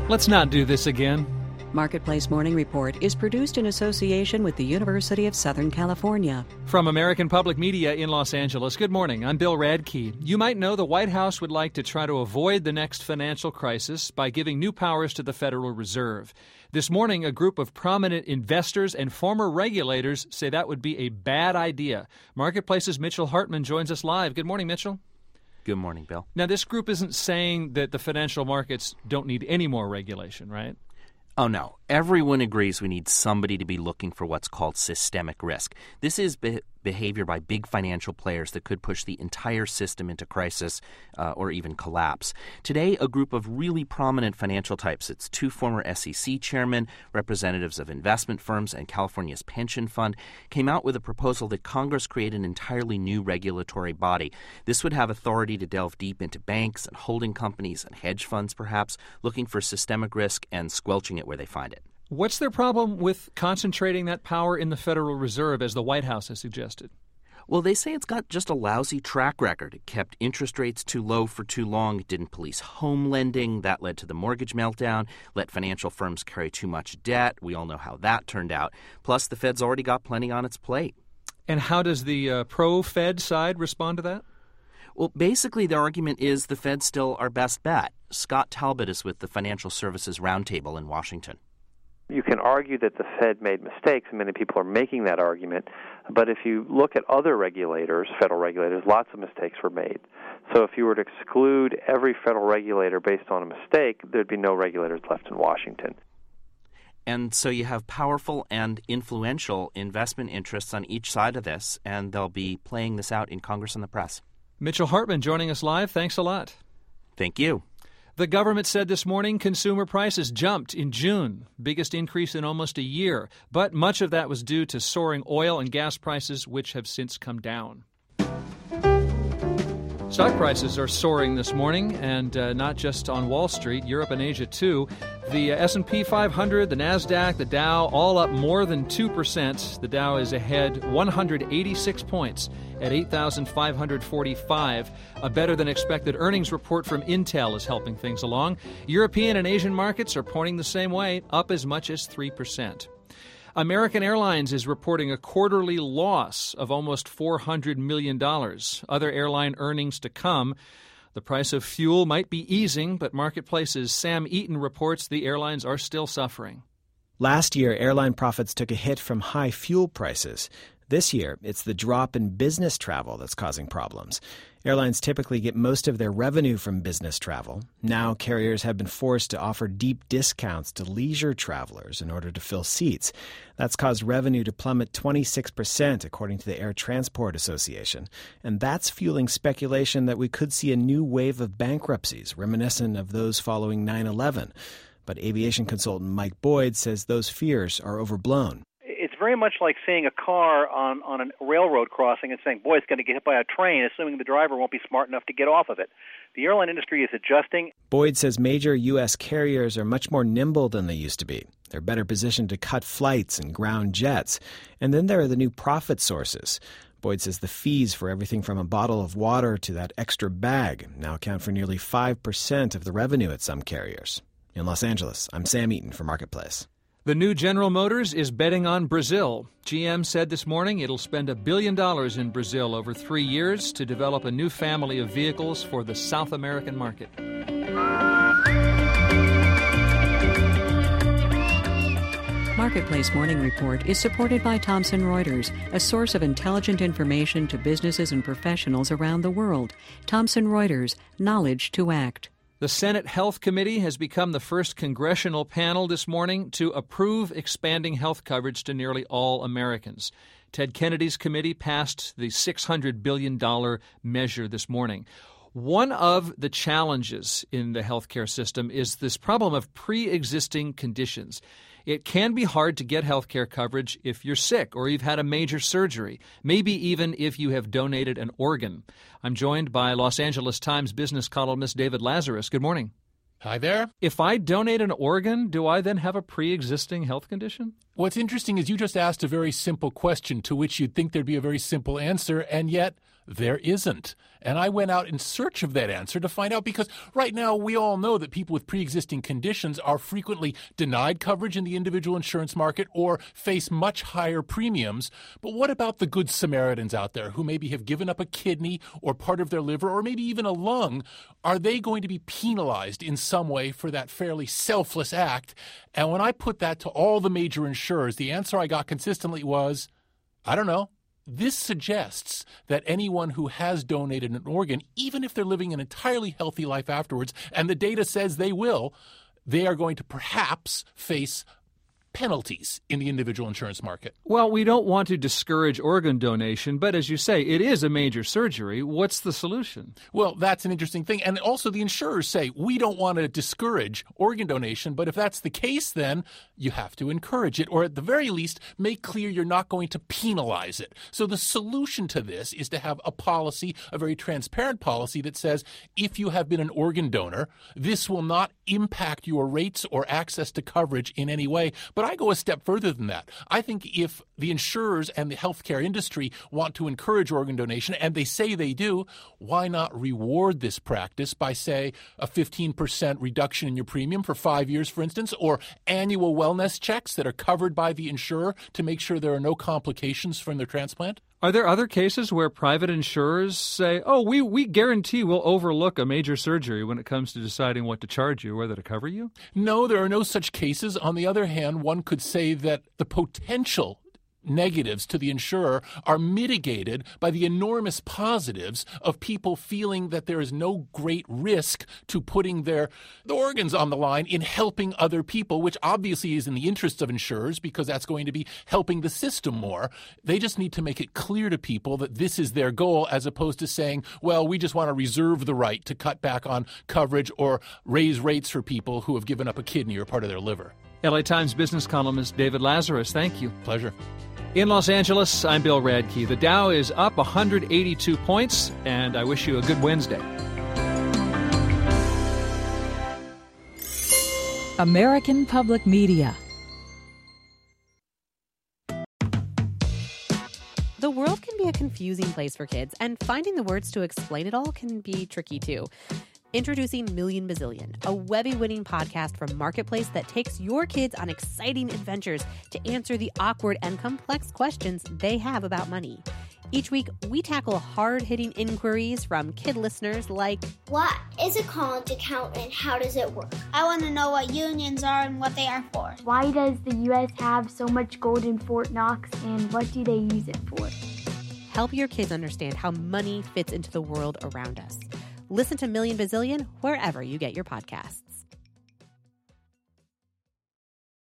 Let's not do this again. Marketplace Morning Report is produced in association with the University of Southern California. From American Public Media in Los Angeles, good morning. I'm Bill Radke. You might know the White House would like to try to avoid the next financial crisis by giving new powers to the Federal Reserve. This morning, a group of prominent investors and former regulators say that would be a bad idea. Marketplace's Mitchell Hartman joins us live. Good morning, Mitchell. Good morning, Bill. Now, this group isn't saying that the financial markets don't need any more regulation, right? Oh, no. Everyone agrees we need somebody to be looking for what's called systemic risk. This is behavior by big financial players that could push the entire system into crisis or even collapse. Today, a group of really prominent financial types, it's two former SEC chairmen, representatives of investment firms, and California's pension fund, came out with a proposal that Congress create an entirely new regulatory body. This would have authority to delve deep into banks and holding companies and hedge funds, perhaps, looking for systemic risk and squelching it where they find it. What's their problem with concentrating that power in the Federal Reserve, as the White House has suggested? Well, they say it's got just a lousy track record. It kept interest rates too low for too long. It didn't police home lending. That led to the mortgage meltdown, let financial firms carry too much debt. We all know how that turned out. Plus, the Fed's already got plenty on its plate. And how does the pro-Fed side respond to that? Well, basically, their argument is the Fed's still our best bet. Scott Talbot is with the Financial Services Roundtable in Washington. You can argue that the Fed made mistakes, and many people are making that argument. But if you look at other regulators, federal regulators, lots of mistakes were made. So if you were to exclude every federal regulator based on a mistake, there'd be no regulators left in Washington. And so you have powerful and influential investment interests on each side of this, and they'll be playing this out in Congress and the press. Mitchell Hartman joining us live. Thanks a lot. Thank you. The government said this morning consumer prices jumped in June, biggest increase in almost a year. But much of that was due to soaring oil and gas prices, which have since come down. Stock prices are soaring this morning, and not just on Wall Street, Europe and Asia too. The S&P 500, the NASDAQ, the Dow, all up more than 2%. The Dow is ahead 186 points at 8,545. A better-than-expected earnings report from Intel is helping things along. European and Asian markets are pointing the same way, up as much as 3%. American Airlines is reporting a quarterly loss of almost $400 million. Other airline earnings to come. The price of fuel might be easing, but Marketplace's Sam Eaton reports the airlines are still suffering. Last year, airline profits took a hit from high fuel prices. This year, it's the drop in business travel that's causing problems. Airlines typically get most of their revenue from business travel. Now, carriers have been forced to offer deep discounts to leisure travelers in order to fill seats. That's caused revenue to plummet 26%, according to the Air Transport Association. And that's fueling speculation that we could see a new wave of bankruptcies, reminiscent of those following 9/11. But aviation consultant Mike Boyd says those fears are overblown. It's very much like seeing a car on a railroad crossing and saying, boy, it's going to get hit by a train, assuming the driver won't be smart enough to get off of it. The airline industry is adjusting. Boyd says major U.S. carriers are much more nimble than they used to be. They're better positioned to cut flights and ground jets. And then there are the new profit sources. Boyd says the fees for everything from a bottle of water to that extra bag now account for nearly 5% of the revenue at some carriers. In Los Angeles, I'm Sam Eaton for Marketplace. The new General Motors is betting on Brazil. GM said this morning it'll spend $1 billion in Brazil over 3 years to develop a new family of vehicles for the South American market. Marketplace Morning Report is supported by Thomson Reuters, a source of intelligent information to businesses and professionals around the world. Thomson Reuters, knowledge to act. The Senate Health Committee has become the first congressional panel this morning to approve expanding health coverage to nearly all Americans. Ted Kennedy's committee passed the $600 billion measure this morning. One of the challenges in the healthcare system is this problem of pre-existing conditions. It can be hard to get health care coverage if you're sick or you've had a major surgery, maybe even if you have donated an organ. I'm joined by Los Angeles Times business columnist David Lazarus. Good morning. Hi there. If I donate an organ, do I then have a pre-existing health condition? What's interesting is you just asked a very simple question to which you'd think there'd be a very simple answer, and yet there isn't. And I went out in search of that answer to find out, because right now we all know that people with pre-existing conditions are frequently denied coverage in the individual insurance market or face much higher premiums. But what about the good Samaritans out there who maybe have given up a kidney or part of their liver or maybe even a lung? Are they going to be penalized in some way for that fairly selfless act? And when I put that to all the major insurers, the answer I got consistently was, I don't know. This suggests that anyone who has donated an organ, even if they're living an entirely healthy life afterwards, and the data says they will, they are going to perhaps face penalties in the individual insurance market. Well, we don't want to discourage organ donation, but as you say, it is a major surgery. What's the solution? Well, that's an interesting thing. And also the insurers say, we don't want to discourage organ donation, but if that's the case, then you have to encourage it, or at the very least, make clear you're not going to penalize it. So the solution to this is to have a policy, a very transparent policy that says, if you have been an organ donor, this will not impact your rates or access to coverage in any way. But I go a step further than that. I think if the insurers and the healthcare industry want to encourage organ donation, and they say they do, why not reward this practice by, say, a 15% reduction in your premium for 5 years, for instance, or annual wellness checks that are covered by the insurer to make sure there are no complications from their transplant? Are there other cases where private insurers say, oh, we guarantee we'll overlook a major surgery when it comes to deciding what to charge you, whether to cover you? No, there are no such cases. On the other hand, one could say that the potential negatives to the insurer are mitigated by the enormous positives of people feeling that there is no great risk to putting the organs on the line in helping other people, which obviously is in the interest of insurers because that's going to be helping the system more. They just need to make it clear to people that this is their goal, as opposed to saying, well, we just want to reserve the right to cut back on coverage or raise rates for people who have given up a kidney or part of their liver. LA Times business columnist David Lazarus, thank you. Pleasure. In Los Angeles, I'm Bill Radke. The Dow is up 182 points, and I wish you a good Wednesday. American Public Media. The world can be a confusing place for kids, and finding the words to explain it all can be tricky too. Introducing Million Bazillion, a Webby-winning podcast from Marketplace that takes your kids on exciting adventures to answer the awkward and complex questions they have about money. Each week, we tackle hard-hitting inquiries from kid listeners like, what is a college account and how does it work? I want to know what unions are and what they are for. Why does the U.S. have so much gold in Fort Knox, and what do they use it for? Help your kids understand how money fits into the world around us. Listen to Million Bazillion wherever you get your podcasts.